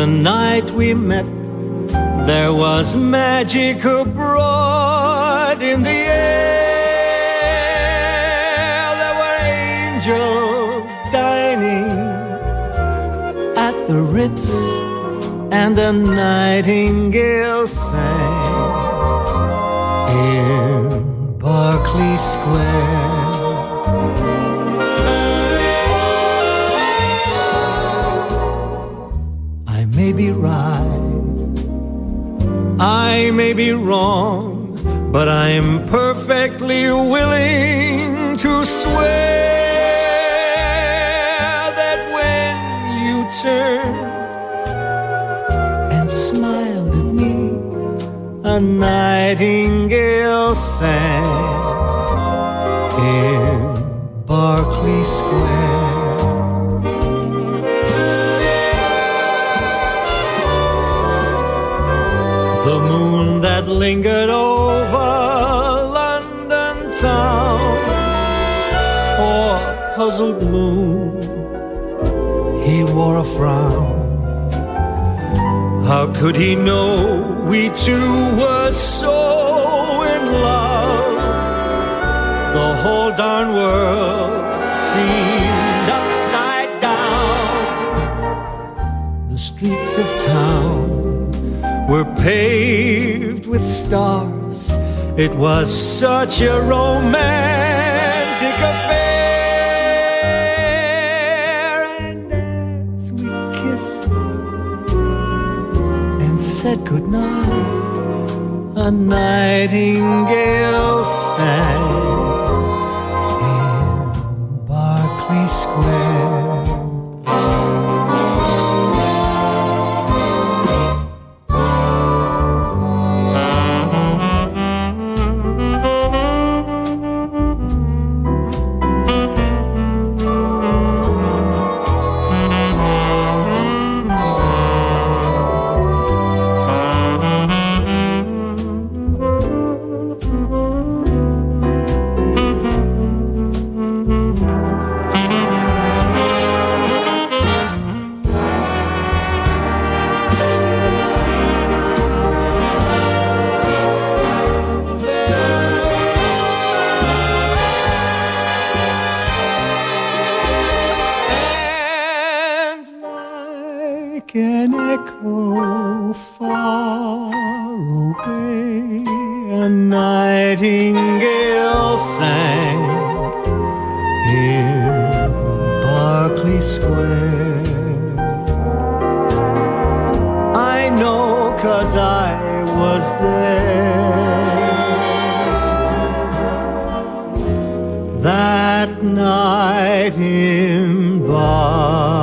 night we met, there was magic abroad in the air. There were angels dining at the Ritz, and a nightingale sang in Berkeley Square. I may be right, I may be wrong, but I'm perfectly willing to swear that when you turned and smiled at me, a nightingale sang in Berkeley Square. The moon that lingered over London town, poor puzzled moon, he wore a frown. How could he know we two were so in love? The whole darn world seemed upside down. The streets of town were paved with stars. It was such a romantic affair. And as we kissed and said goodnight, a nightingale sang in Berkeley Square. An echo far away, a nightingale sang in Berkeley Square. I know 'cause I was there that night in Berkeley.